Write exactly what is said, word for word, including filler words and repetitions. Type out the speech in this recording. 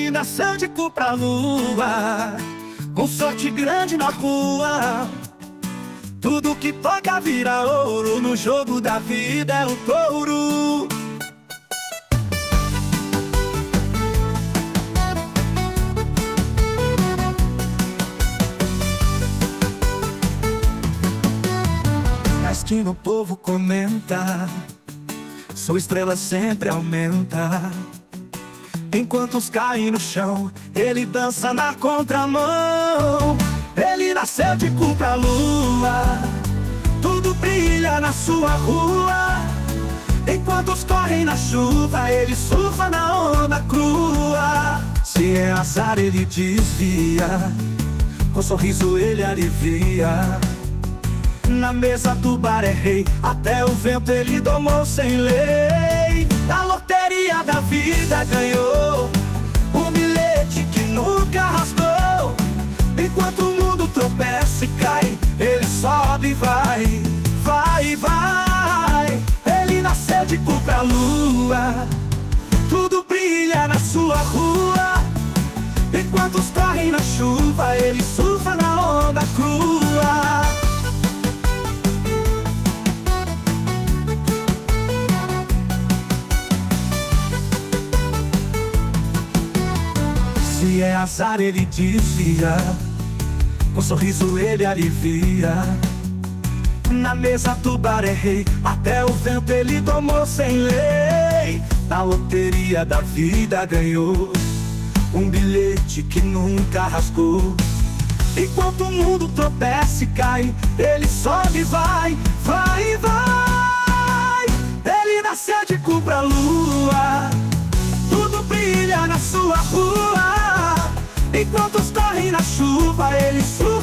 Ele nasceu de cu pra lua, com sorte grande na rua. Tudo que toca vira ouro, no jogo da vida é o touro. Destino o povo comenta, sua estrela sempre aumenta. Enquanto os caem no chão, ele dança na contramão. Ele nasceu de cu pra lua, tudo brilha na sua rua. Enquanto os correm na chuva, ele surfa na onda crua. Se é azar ele desvia, com sorriso ele alivia. Na mesa do bar é rei, até o vento ele domou sem lei. Na loteria da vida ganhou um bilhete que nunca rasgou. Enquanto o mundo tropeça e cai, ele sobe e vai, vai e vai. Ele nasceu de cu pra lua, tudo brilha na sua rua. Enquanto os correm na chuva, ele surfa na onda crua. Se é azar ele desvia, com sorriso ele alivia. Na mesa do bar é rei, até o vento ele domou sem lei. Na loteria da vida ganhou um bilhete que nunca rasgou. Enquanto o mundo tropeça e cai, ele sobe e vai, vai e vai. Ele nasceu de cu pra lua, tudo brilha na sua rua. Enquanto os correm na chuva, ele surfa